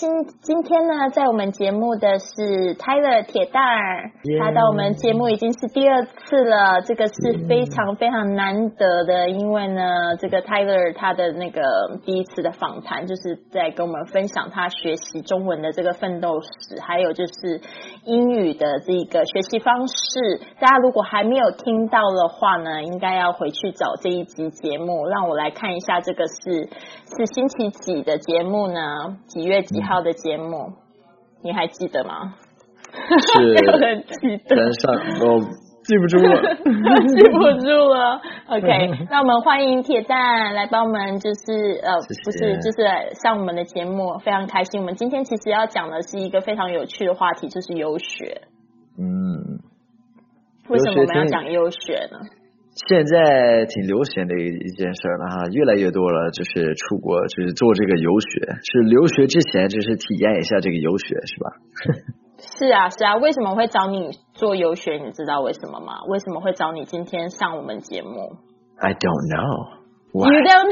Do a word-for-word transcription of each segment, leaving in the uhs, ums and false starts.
今今天呢，在我们节目的是 Tyler 铁蛋儿， Yeah. 他到我们节目已经是第二次了，这个是非常非常难得的，因为呢，这个 Tyler 他的那个第一次的访谈，就是在跟我们分享他学习中文的这个奋斗史，还有就是英语的这个学习方式。大家如果还没有听到的话呢，应该要回去找这一集节目。让我来看一下，这个是是星期几的节目呢？几月几号的节目？嗯、你还记得吗？ 是没有人记得。 跟上我记不住了， 记不住了。OK， 那我们欢迎铁蛋来帮我们，就是呃， 谢谢不是，就是上我们的节目，非常开心。我们今天其实要讲的是一个非常有趣的话题，就是游学。 嗯， 为什么我们要讲游学呢？ 现在挺流行的一件事了哈，越来越多了，就是出国，就是做这个游学，是留学之前就是体验一下这个游学，是吧？ 是啊，是啊，为什么会找你做游学？你知道为什么吗？为什么会找你今天上我们节目 ？I don't know. You don't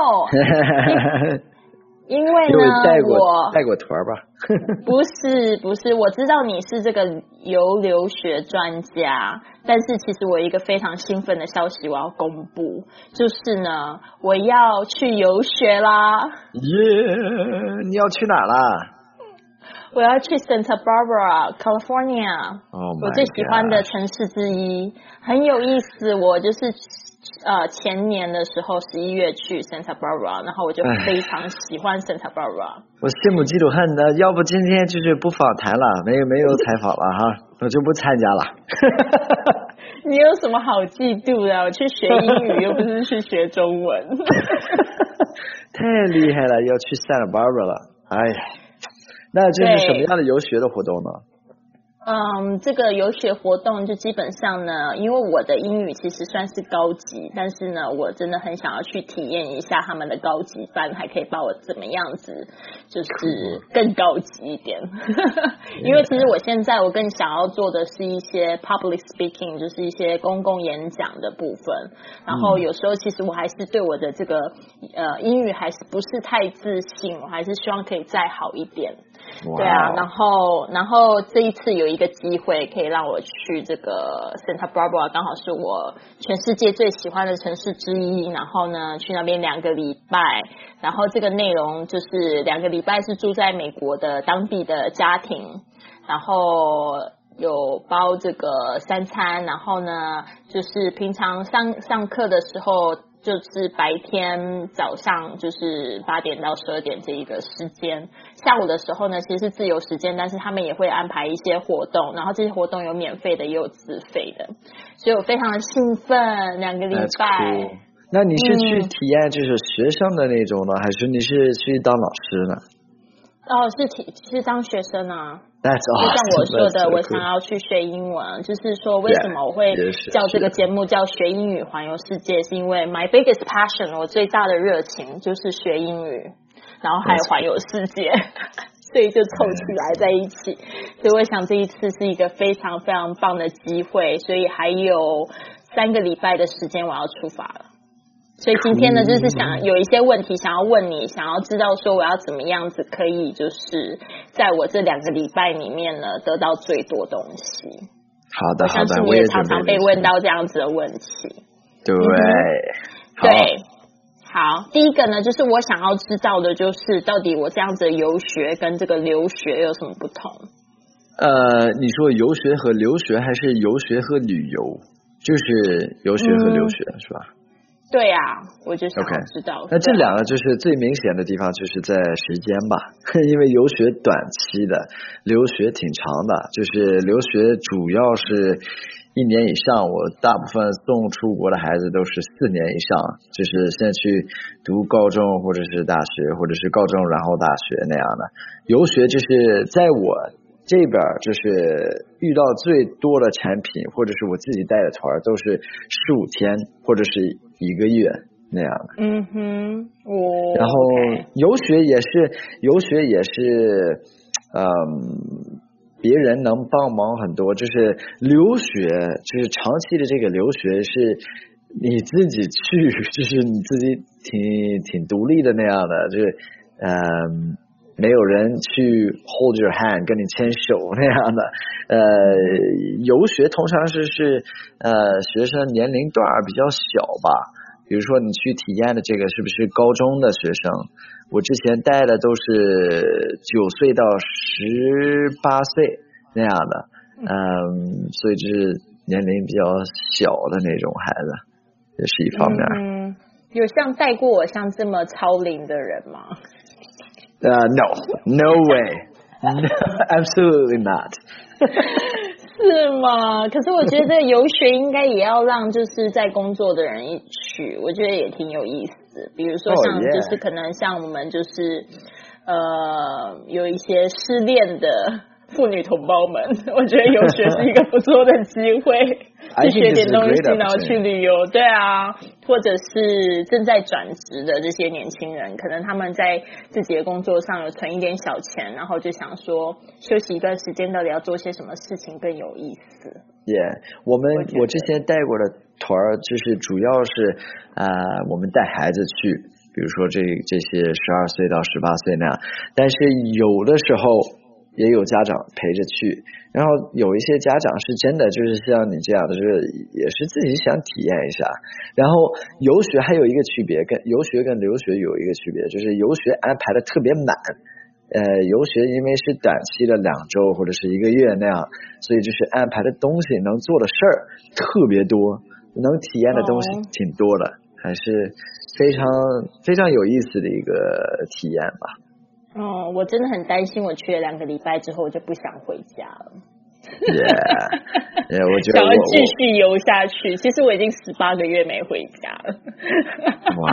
know. 因为呢， 因为带过我带过团吧？ 不是不是，我知道你是这个游留学专家，但是其实我有一个非常兴奋的消息我要公布，就是呢，我要去游学啦！ 耶、yeah, 你要去哪啦？ 我要去 Santa Barbara, California， oh 我最喜欢的城市之一，很有意思。我就是呃前年的时候十一月去 Santa Barbara， 然后我就非常喜欢 Santa Barbara。 我羡慕嫉妒恨的，要不今天就是不访谈了，没有没有采访了哈，我就不参加了。 你有什么好嫉妒的？我去学英语又不是去学中文。 太厉害了，要去 Santa Barbara 了，哎呀。那这是什么样的游学的活动呢？ 嗯，这个游学活动就基本上呢，因为我的英语其实算是高级，但是呢，我真的很想要去体验一下他们的高级班，还可以把我怎么样子，就是更高级一点。因为其实我现在我更想要做的是一些 public speaking， 就是一些公共演讲的部分。然后有时候其实我还是对我的这个呃英语还是不是太自信，我还是希望可以再好一点。对啊，然后然后这一次有一个机会可以让我去这个 Santa Barbara， 刚好是我全世界最喜欢的城市之一，然后呢去那边两个礼拜，然后这个内容就是两个礼拜是住在美国的当地的家庭，然后有包这个三餐，然后呢就是平常上上课的时候就是白天早上就是八点到十二点这一个时间，下午的时候呢其实是自由时间，但是他们也会安排一些活动，然后这些活动有免费的也有自费的，所以我非常的兴奋，两个礼拜。 Cool. 那你是去体验就是学生的那种呢、嗯、还是你是去当老师呢？ 哦，是体是当学生啊。 That's awesome. 就像我说的， so 我想要去学英文，就是说为什么我会叫这个节目叫学英语环游世界，是因为 my biggest passion， 我最大的热情就是学英语，然后还有环游世界，所以就凑起来在一起。所以我想这一次是一个非常非常棒的机会，所以还有三个礼拜的时间我要出发了。所以今天呢，就是想有一些问题想要问你，想要知道说我要怎么样子可以就是在我这两个礼拜里面呢得到最多东西。 好的，好的， 我相信你也常常被问到这样子的问题。 对， 嗯、对，好，第一个呢，就是我想要知道的就是到底我这样子的游学跟这个留学有什么不同？ 呃，你说游学和留学还是游学和旅游？就是游学和留学、嗯、是吧？ 对啊，我就想要知道。 Okay. 那这两个就是最明显的地方，就是在时间吧，因为游学短期的，留学挺长的。就是留学主要是一年以上，我大部分送出国的孩子都是四年以上，就是先去读高中或者是大学，或者是高中然后大学那样的。游学就是在我这边就是遇到最多的产品，或者是我自己带的团都是十五天或者是一个月那样的。 嗯哼，哦。 然后游学也是，游学也是，嗯，别人能帮忙很多。就是留学，就是长期的这个留学是你自己去，就是你自己挺挺独立的那样的，就是嗯。 没有人去 hold your hand 跟你牵手那样的。呃，游学通常是是呃学生年龄段比较小吧，比如说你去体验的这个是不是高中的学生？我之前带的都是九岁到十八岁那样的，嗯，所以就是年龄比较小的那种孩子，也是一方面。 嗯，有像带过我像这么超龄的人吗？ 呃、uh, ，no, no way, absolutely not 。 是吗？可是我觉得游学应该也要让就是在工作的人一起去，我觉得也挺有意思。比如说像就是可能像我们就是呃有一些失恋的妇女同胞们，我觉得游学是一个不错的机会，去学点东西，然后去旅游。对啊，或者是正在转职的这些年轻人，可能他们在自己的工作上有存一点小钱，然后就想说休息一段时间，到底要做些什么事情更有意思。 Yeah， 我们 我, 我之前带过的团就是主要是呃我们带孩子去，比如说这这些十二岁到十八岁那样，但是有的时候也有家长陪着去，然后有一些家长是真的就是像你这样的，就是也是自己想体验一下。然后游学还有一个区别，跟游学跟留学有一个区别，就是游学安排的特别满，呃，游学因为是短期的两周或者是一个月那样，所以就是安排的东西能做的事儿特别多，能体验的东西挺多的，还是非常非常有意思的一个体验吧。 哦，我真的很担心，我去了两个礼拜之后，我就不想回家了。 Yeah, yeah 我觉得我想要继续游下去。其实我已经十八个月没回家了。 哇、wow ，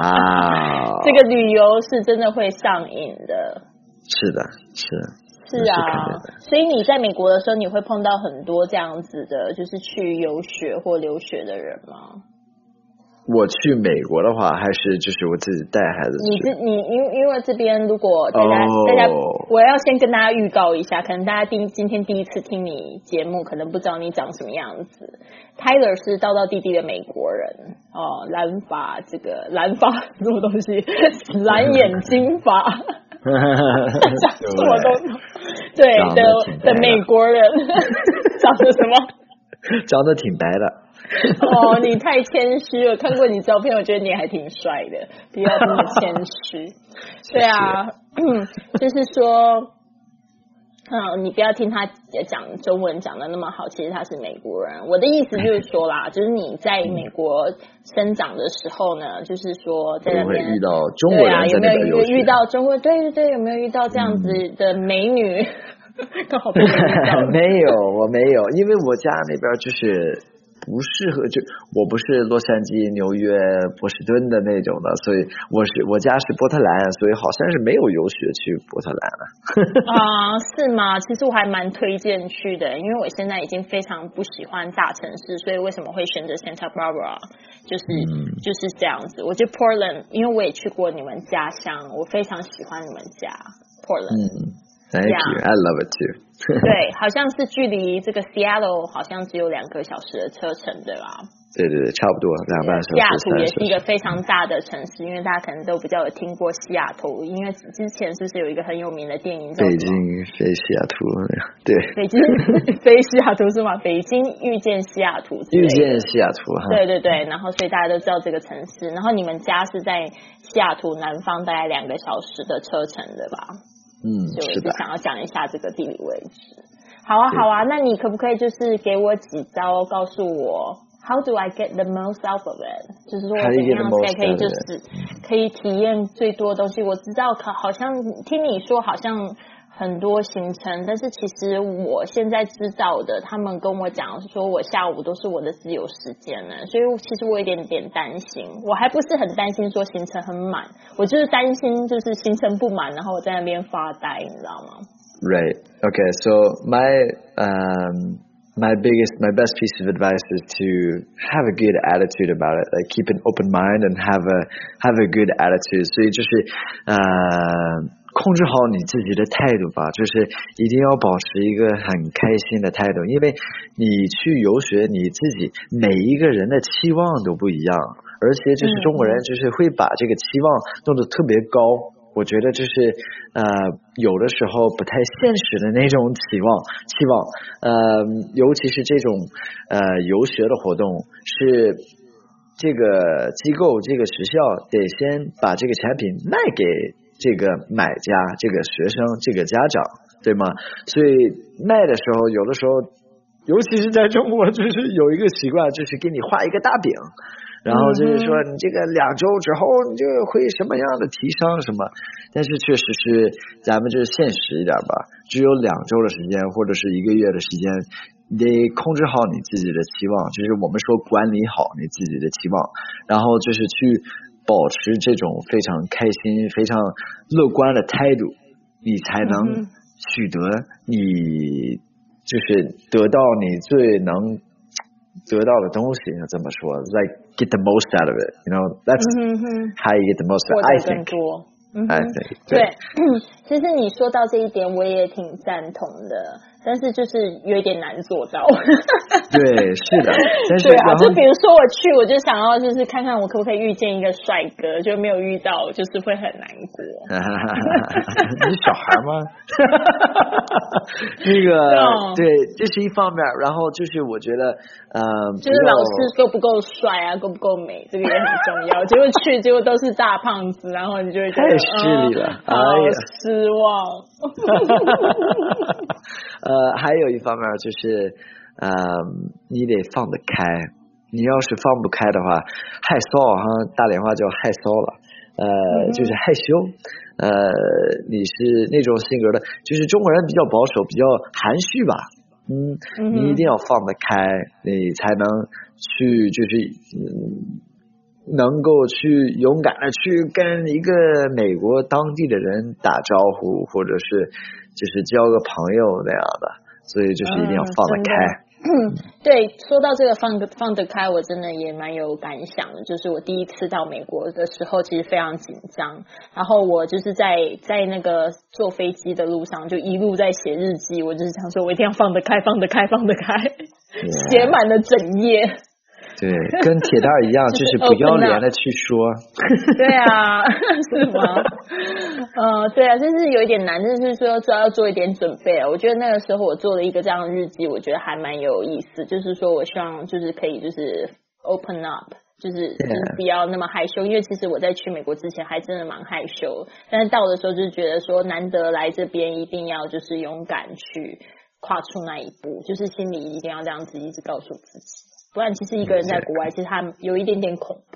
这个旅游是真的会上瘾的。 是的，是。 是啊，所以你在美国的时候，你会碰到很多这样子的，就是去游学或留学的人吗？ 我去美国的话，还是就是我自己带孩子去。 你这你因为因为这边如果大家、oh. 大家，我要先跟大家预告一下，可能大家第今天第一次听你节目，可能不知道你长什么样子。Tyler 是道道地地的美国人哦，蓝发这个蓝发什么东西，蓝眼睛发，讲什么都对的的美国人，长得什么？ 长得挺白的。 哦，你太谦虚了，看过你照片，我觉得你还挺帅的，不要这么谦虚。对啊，就是说，嗯，你不要听他讲中文讲的那么好，其实他是美国人。我的意思就是说啦，就是你在美国生长的时候呢，就是说在那边遇到中国人， 对啊，有没有遇遇到中国？对对对，有没有遇到这样子的美女？刚好被你遇到。 没有，我没有，因为我家那边就是不适合，就我不是洛杉矶、纽约、波士顿的那种的，所以我是我家是波特兰，所以好像是没有游学去波特兰了。 啊，是吗？其实我还蛮推荐去的，因为我现在已经非常不喜欢大城市，所以为什么会选择 Santa Barbara， 就是、嗯、就是这样子。我觉得 Portland， 因为我也去过你们家乡，我非常喜欢你们家 Portland。 嗯Thank you, I love it too 。 对，好像是距离这个 Seattle 好像只有两个小时的车程，对吧？ 对对对，差不多两半小时。 西雅图也是一个非常大的城市，因为大家可能都比较有听过西雅图，因为之前是不是有一个很有名的电影叫北京飞西雅图？对， 北京飞西雅图是吗？北京遇见西雅图， 遇见西雅图哈。 对对对，然后所以大家都知道这个城市，然后你们家是在西雅图南方大概两个小时的车程，对吧？ 嗯， 所以我是的。 想要讲一下这个地理位置。好啊，好啊，那你可不可以就是给我几招，告诉我 How do I get the most out of it？ 就是说我怎样才可以就是可以体验最多的东西？我知道，可好像听你说好像很多行程，但是其实我现在知道的，他们跟我讲说我下午都是我的自由时间呢，所以其实我有点点担心。我还不是很担心说行程很满，我就是担心就是行程不满，然后我在那边发呆，你知道吗？ Right. Okay. So my um my biggest my best piece of advice is to have a good attitude about it. Like keep an open mind and have a have a good attitude. 所以就是呃。控制好你自己的态度吧，就是一定要保持一个很开心的态度，因为你去游学，你自己每一个人的期望都不一样，而且就是中国人就是会把这个期望弄得特别高， 我觉得就是呃有的时候不太现实的那种期望期望呃尤其是这种呃游学的活动是这个机构这个学校得先把这个产品卖给这个买家这个学生这个家长对吗？所以卖的时候有的时候尤其是在中国就是有一个习惯就是给你画一个大饼，然后就是说你这个两周之后你就会什么样的提升什么，但是确实是咱们就是现实一点吧，只有两周的时间或者是一个月的时间，你得控制好你自己的期望，就是我们说管理好你自己的期望，然后就是去保持这种非常开心非常乐观的态度，你才能取得你就是得到你最能得到的东西，这么说 like get the most out of it, you know, that's how you get the most out of it, I think. 嗯、I think 对, 对其实你说到这一点我也挺赞同的，但是就是有一点难做到。 对，是的，但是对啊，就比如说我去我就想要就是看看我可不可以遇见一个帅哥，就没有遇到就是会很难过。 你小孩吗？那个、哦、对，这是一方面，然后就是我觉得呃就是老师够不够帅啊够不够美，这个也很重要。结果去结果都是大胖子，然后你就会觉得太失礼了、 嗯、好失望。 呃还有一方面就是呃你得放得开，你要是放不开的话害臊哈，大连话叫害臊了，呃、嗯、就是害羞，呃你是那种性格的，就是中国人比较保守比较含蓄吧，嗯，嗯你一定要放得开，你才能去就是嗯能够去勇敢的去跟一个美国当地的人打招呼，或者是就是交个朋友那样的，所以就是一定要放得开。 嗯，对，说到这个放放得开，我真的也蛮有感想的。就是我第一次到美国的时候，其实非常紧张，然后我就是在在那个坐飞机的路上，就一路在写日记。我就是想说，我一定要放得开，放得开，放得开， yeah. 写满了整页。 对，跟铁蛋一样，就是不要脸的去说。 对啊，是吗？呃，对啊，就是有一点难，就是说主要要做一点准备啊。我觉得那个时候我做了一个这样的日记，我觉得还蛮有意思。就是说我希望就是可以就是 open up， 就是就是不要那么害羞，因为其实我在去美国之前还真的蛮害羞，但是到的时候就是觉得说难得来这边，一定要就是勇敢去跨出那一步，就是心里一定要这样子一直告诉自己。不然其实一个人在国外其实他有一点点恐怖。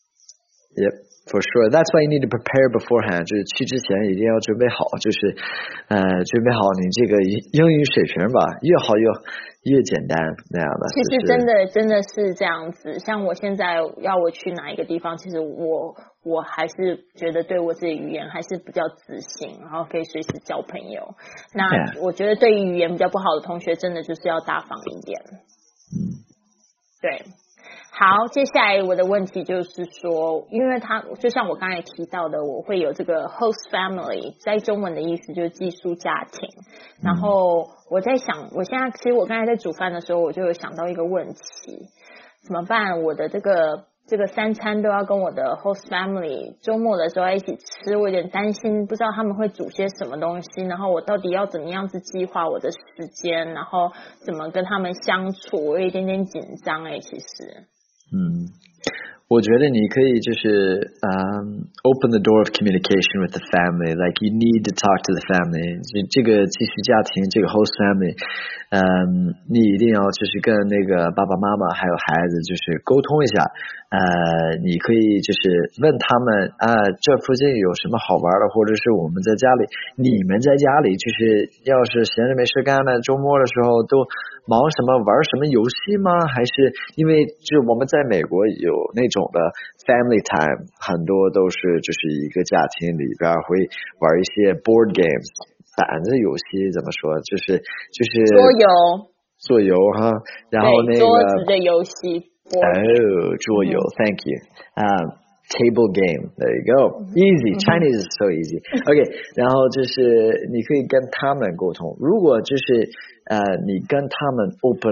Yep, for sure. That's why you need to prepare beforehand. 就是去之前一定要准备好，就是呃准备好你这个英语水平吧，越好越越简单那样的。 其实真的、就是、真的是这样子，像我现在要我去哪一个地方，其实我我还是觉得对我自己语言还是比较自信，然后可以随时交朋友。那我觉得对于语言比较不好的同学，真的就是要大方一点。 嗯。 对，好，接下来我的问题就是说，因为他就像我刚才提到的，我会有这个 host family， 在中文的意思就是寄宿家庭。然后我在想，我现在其实我刚才在煮饭的时候，我就有想到一个问题，怎么办？我的这个这个三餐都要跟我的 host family 周末的时候一起吃，我有点担心，不知道他们会煮些什么东西，然后我到底要怎么样子计划我的时间，然后怎么跟他们相处，我有一点点紧张诶，其实。 嗯，我觉得你可以就是um, open the door of communication with the family, like you need to talk to the family. 这个寄宿家庭，这个 host family， 嗯，你一定要就是跟那个爸爸妈妈还有孩子就是沟通一下。呃，你可以就是问他们啊，这附近有什么好玩的，或者是我们在家里，你们在家里就是要是闲着没事干的，周末的时候都忙什么，玩什么游戏吗？还是因为就我们在美国有那种的 family time， 很多都是就是一个家庭里边会玩一些 board games， 板子游戏，怎么说，就是就是桌游桌游哈，然后那个桌子的游戏。 Oh, 桌游 mm-hmm. Thank you. Um, table game. There you go. Easy. Mm-hmm. Chinese is so easy. OK. 然后就是你可以跟他们沟通。如果就是呃你跟他们 open up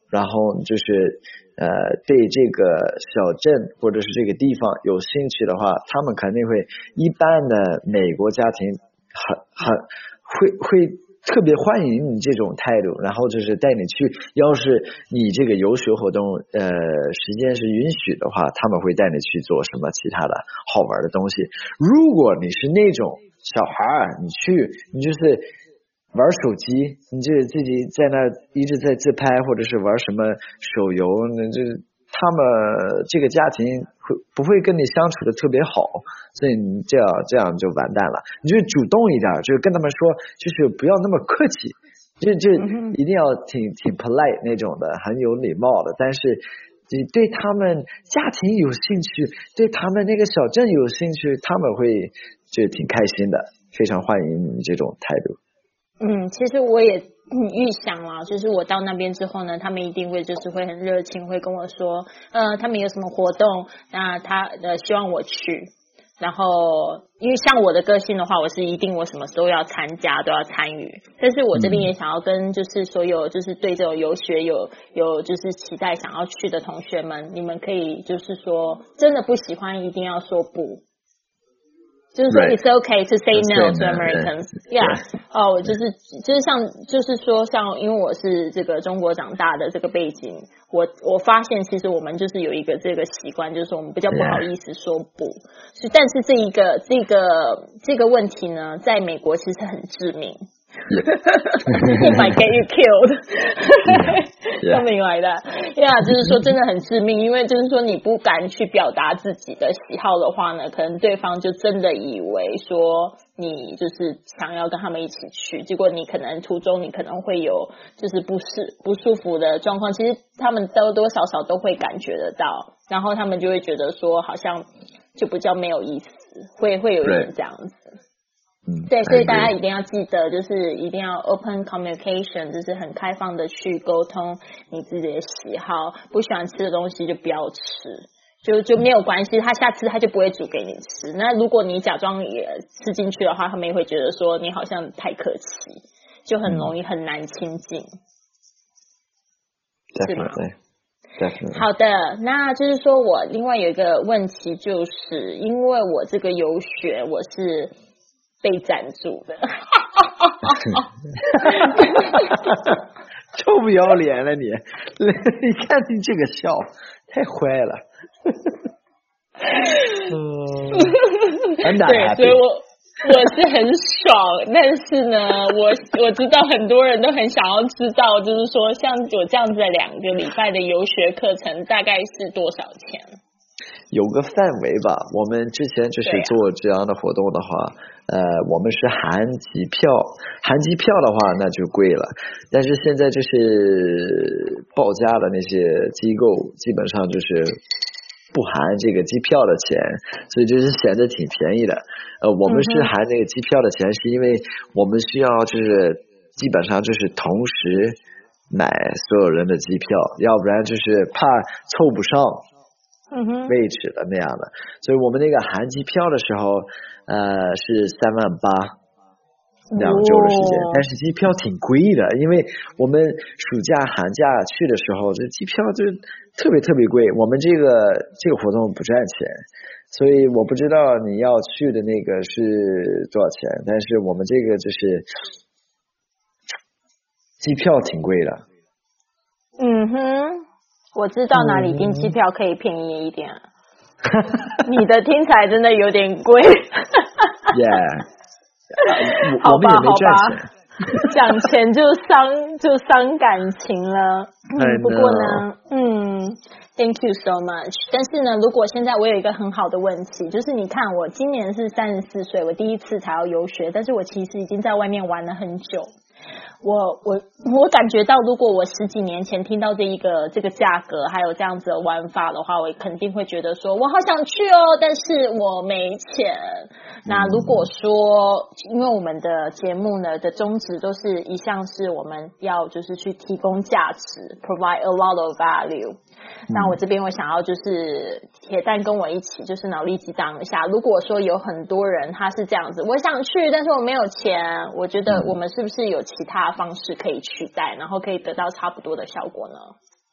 然后就是呃对这个小镇或者是这个地方有兴趣的话，他们肯定会，一般的美国家庭很很会会特别欢迎你这种态度，然后就是带你去，要是你这个游学活动呃时间是允许的话，他们会带你去做什么其他的好玩的东西。如果你是那种小孩，你去你就是玩手机，你就自己在那一直在自拍，或者是玩什么手游，那这他们这个家庭会不会跟你相处的特别好，所以你这样这样就完蛋了。你就主动一点，就是跟他们说，就是不要那么客气，就就一定要挺挺 polite 那种的，很有礼貌的，但是你对他们家庭有兴趣，对他们那个小镇有兴趣，他们会就挺开心的，非常欢迎你这种态度。 嗯，其实我也嗯预想了，就是我到那边之后呢，他们一定会就是会很热情，会跟我说，呃，他们有什么活动，那他呃希望我去。然后，因为像我的个性的话，我是一定我什么时候要参加都要参与。但是我这边也想要跟就是所有就是对这种游学有有就是期待想要去的同学们，你们可以就是说真的不喜欢一定要说不。就是说 it's okay to say no to Americans. Yeah. 哦，就是就是像就是说像因为我是这个中国长大的这个背景，我我发现其实我们就是有一个这个习惯，就是我们比较不好意思说不。是，但是这一个这个这个问题呢，在美国其实很致命。It might get you killed. Something like that. Yeah, 就是说真的很致命，因为就是说你不敢去表达自己的喜好的话呢，可能对方就真的以为说你就是想要跟他们一起去，结果你可能途中你可能会有就是不适不舒服的状况，其实他们多多少少都会感觉得到，然后他们就会觉得说好像就比较没有意思，会会有一点这样子。对，所以大家一定要记得，就是一定要 open communication， 就是很开放的去沟通你自己的喜好，不喜欢吃的东西就不要吃，就就没有关系，他下次他就不会煮给你吃。那如果你假装也吃进去的话，他们也会觉得说你好像太客气，就很容易很难亲近。 是吗？ 好的，那就是说我另外有一个问题，就是因为我这个游学我是被赞助的。 臭不要脸了你！你看你这个笑太坏了。嗯，很打对，所以我我是很爽，但是呢，我我知道很多人都很想要知道，就是说像有这样子的两个礼拜的游学课程，大概是多少钱？ 有个范围吧，我们之前就是做这样的活动的话，呃，我们是含机票，含机票的话那就贵了，但是现在就是报价的那些机构基本上就是不含这个机票的钱，所以就是显得挺便宜的。呃，我们是含那个机票的钱，是因为我们需要就是基本上就是同时买所有人的机票，要不然就是怕凑不上位置的那样的，所以我们那个含机票的时候，呃，是三万八，两周的时间，哦、但是机票挺贵的，因为我们暑假寒假去的时候，这机票就特别特别贵。我们这个这个活动不赚钱，所以我不知道你要去的那个是多少钱，但是我们这个就是机票挺贵的。 嗯哼。我知道哪里订机票可以便宜一点。你的听起来真的有点贵。 Yeah， 好吧，好吧，讲钱就伤就伤感情了。嗯，不过呢，嗯 ，Thank you so much。但是呢，如果现在我有一个很好的问题，就是你看，我今年是三十四岁，我第一次才要游学，但是我其实已经在外面玩了很久。我我我感觉到，如果我十几年前听到这一个这个价格，还有这样子的玩法的话，我肯定会觉得说，我好想去哦，但是我没钱。那如果说，因为我们的节目呢的宗旨都是一向是我们要就是去提供价值 ，provide a lot of value。那我这边我想要就是铁蛋跟我一起就是脑力激荡一下，如果说有很多人他是这样子，我想去但是我没有钱，我觉得我们是不是有其他方式可以取代，然后可以得到差不多的效果呢？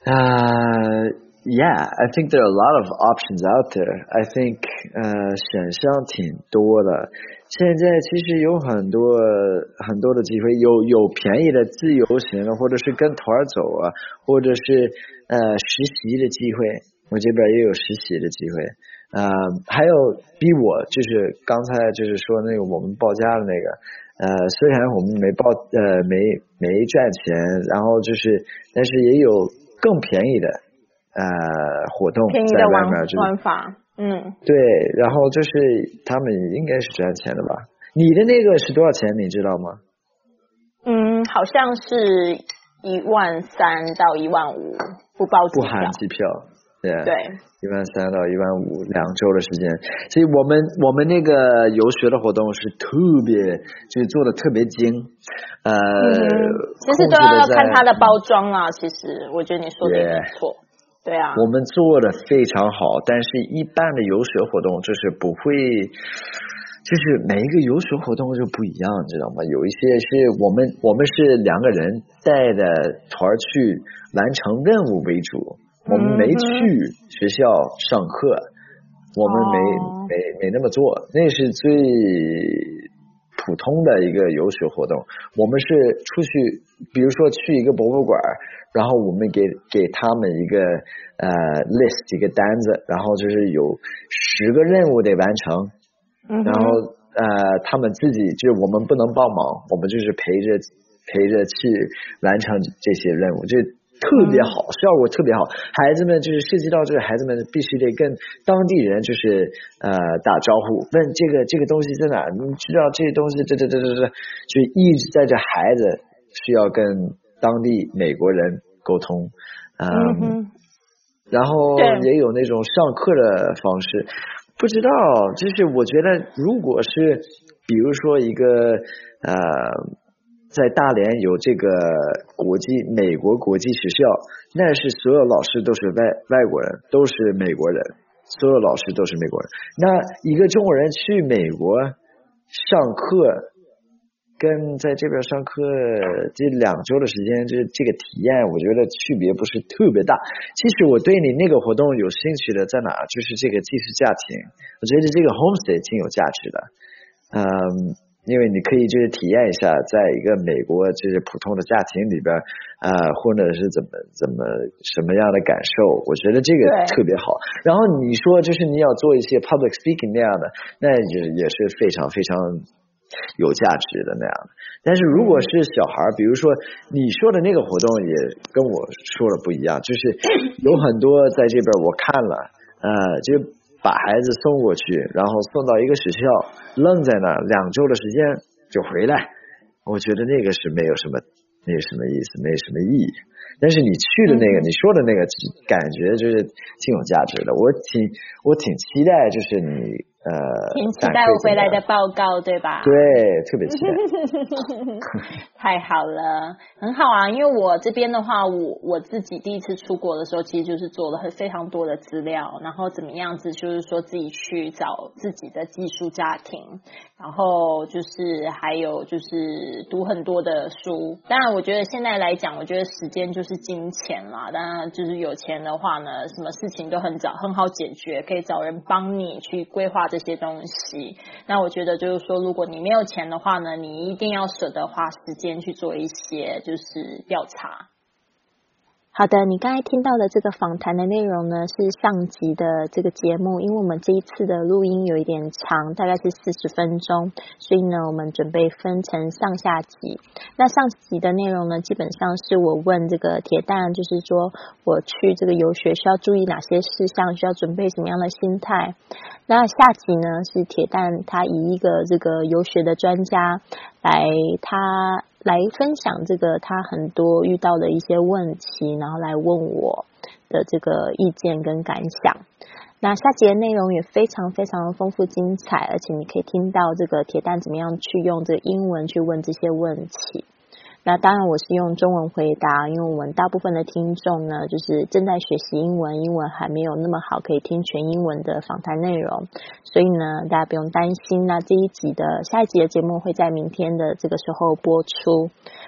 Uh, yeah, I think there are a lot of options out there. I think 呃选项挺多的。现在其实有很多很多的机会，有有便宜的自由行的，或者是跟团走啊，或者是呃实习的机会。我这边也有实习的机会。呃，还有比我就是刚才就是说那个我们报价的那个。呃，虽然我们没报呃没没赚钱，然后就是但是也有更便宜的呃活动在外面，就是玩法，嗯， 对，然后就是他们应该是赚钱的吧？你的那个是多少钱？你知道吗？ 嗯，好像是一万三到一万五，不包机票， 不含机票，对。 对。 一万三到一万五，两周的时间。所以我们我们那个游学的活动是特别，就是做的特别精，呃， 嗯、其实都要看它的包装啊。其实我觉得你说的也没错，对啊。 我们做的非常好，但是一般的游学活动就是不会，就是每一个游学活动就不一样，知道吗？有一些是我们我们是两个人带的团去完成任务为主。我们没去学校上课，我们没、哦、没没那么做，那是最普通的一个游学活动。我们是出去，比如说去一个博物馆，然后我们给给他们一个呃 list 一个单子，然后就是有十个任务得完成， 嗯、 然后呃他们自己就是我们不能帮忙，我们就是陪着陪着去完成这些任务，就。特别好，效果特别好。孩子们就是涉及到这个，孩子们必须得跟当地人就是呃打招呼，问这个这个东西在哪？你知道这个东西这这这这这，就一直在这孩子需要跟当地美国人沟通，嗯， 嗯然后也有那种上课的方式，不知道，就是我觉得如果是比如说一个呃。在大连有这个国际美国国际学校，那是所有老师都是外外国人，都是美国人，所有老师都是美国人。那一个中国人去美国上课，跟在这边上课这两周的时间，这这个体验，我觉得区别不是特别大。其实我对你那个活动有兴趣的在哪，就是这个寄宿家庭，我觉得这个 homestay 挺有价值的，嗯。因为你可以就是体验一下，在一个美国就是普通的家庭里边，呃，或者是怎么怎么什么样的感受，我觉得这个特别好。然后你说就是你要做一些 public speaking 那样的，那也也是非常非常有价值的那样的。但是如果是小孩，比如说你说的那个活动也跟我说的不一样，就是有很多在这边我看了，呃，就。把孩子送过去，然后送到一个学校，愣在那两周的时间就回来，我觉得那个是没有什么，没有什么意思，没有什么意义。但是你去的那个，嗯、你说的那个，感觉就是挺有价值的。我挺，我挺期待，就是你呃， 挺期待我回来的报告，对吧？ 对，特别期待。 太好了，很好啊！因为我这边的话，我我自己第一次出国的时候，其实就是做了非常多的资料，然后怎么样子，就是说自己去找自己的寄宿家庭，然后就是还有就是读很多的书。当然，我觉得现在来讲，我觉得时间就是金钱啦。当然，就是有钱的话呢，什么事情都很早很好解决，可以找人帮你去规划这些东西。那我觉得就是说，如果你没有钱的话呢，你一定要舍得花时间去做一些就是调查。好的，你刚才听到的这个访谈的内容呢，是上集的这个节目，因为我们这一次的录音有一点长，大概是四十分钟，所以呢，我们准备分成上下集。那上集的内容呢，基本上是我问这个铁蛋，就是说我去这个游学需要注意哪些事项，需要准备什么样的心态。那下集呢，是铁蛋他以一个这个游学的专家来他。来分享这个他很多遇到的一些问题，然后来问我的这个意见跟感想。那下集的内容也非常非常的丰富精彩，而且你可以听到这个铁蛋怎么样去用这个英文去问这些问题。那当然我是用中文回答，因为我们大部分的听众呢，就是正在学习英文，英文还没有那么好可以听全英文的访谈内容，所以呢大家不用担心。那这一集的下一集的节目会在明天的这个时候播出。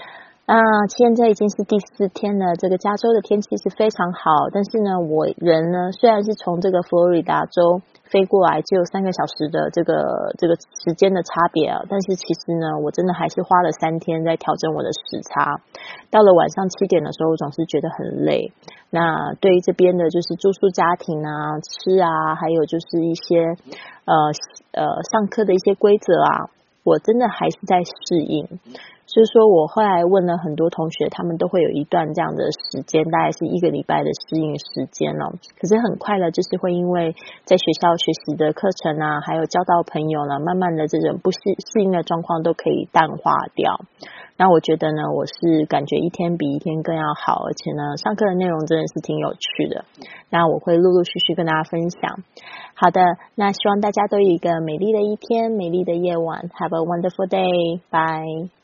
啊，现在已经是第四天了，这个加州的天气是非常好，但是呢，我人呢虽然是从这个佛罗里达州飞过来，只有三个小时的这个这个时间的差别啊，但是其实呢，我真的还是花了三天在调整我的时差。到了晚上七点的时候，我总是觉得很累。那对于这边的就是住宿家庭啊、吃啊，还有就是一些呃呃上课的一些规则啊，我真的还是在适应。所以说我后来问了很多同学，他们都会有一段这样的时间，大概是一个礼拜的适应时间哦。可是很快的，就是会因为在学校学习的课程啊，还有交到朋友呢，慢慢的这种不适适应的状况都可以淡化掉。那我觉得呢，我是感觉一天比一天更要好，而且呢，上课的内容真的是挺有趣的。那我会陆陆续续跟大家分享。好的，那希望大家都有一个美丽的一天，美丽的夜晚。Have a wonderful day. Bye.